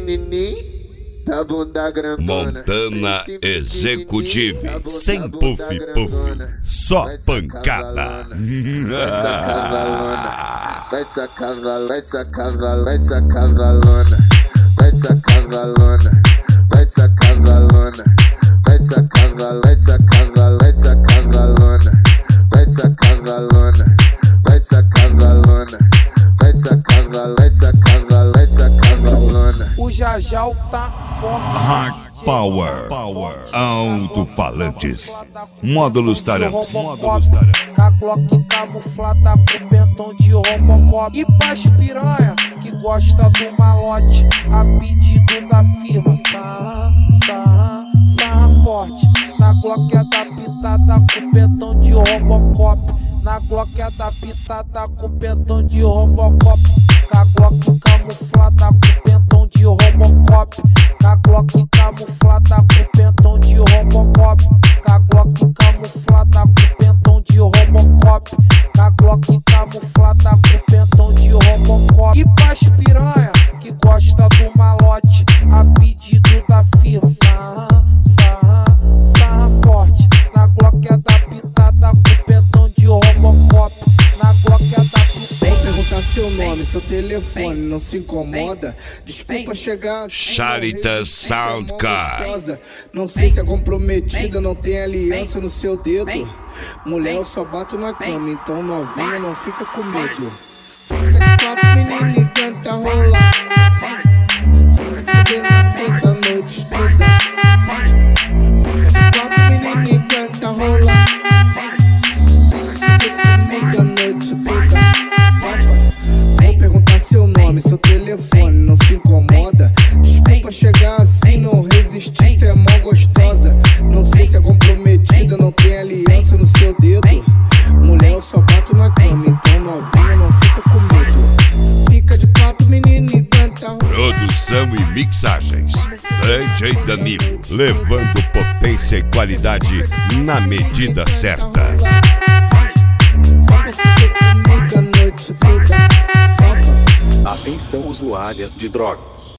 pequenininho, da bunda grandona. Montana Executive, sem puff, só pancada. Vai sacavalona, vai sacavalona, vai sacavalona, vai sacavalona, vai sacavalona, vai sacavalona, vai sacavalona, vai sacavalona, vai sacavalona, vai sacavalona, vai sacavalona, vai sacavalona, vai sacavalona. O Jajal tá forte. Hard Power, alto-falantes, módulos taramps, Com a Glock camuflada com pentão de Robocop. E pras piranha que gosta do malote, a pedido da firma. Sarra forte. Na Glock é da pitada com pentão de Robocop. Na Glock é da pitada com pentão de Robocop. Com a Glock camuflada com pentão de Robocop. Com a Glock camuflada com pentão de Robocop. Com a Glock camuflada com pentão de Robocop. Com a Glock camuflada com pentão de Robocop. E pras piranha que gosta do malote, a pedido da firma. Sarra forte. Na Glock é da pitada com pentão de Robocop. Na Glock é da pitada. Vem perguntar seu nome, seu telefone, não se incomoda. Desculpa chegar assim, Charita Soundcard. não sei se é comprometida, não tem aliança no seu dedo. Mulher, eu só bato na cama, então novinha não fica com medo. Fica de quatro, menina, e canta rolar. Fica na puta noite toda. Fica de quatro, menina, e canta rolar. Fica noite toda. Vou perguntar seu nome, seu telefone, não se incomoda. Desculpa chegar assim, não resistir, tu é mó gostosa. Não sei se é comprometida, não tem aliança no seu dedo. Mulher, eu só bato na cama, então novinha não fica com medo. Fica de quatro, menina, e canta. Produção e mixagens, DJ Danilo, levando potência e qualidade na medida certa. Fica comigo a noite toda. Atenção usuárias de drogas.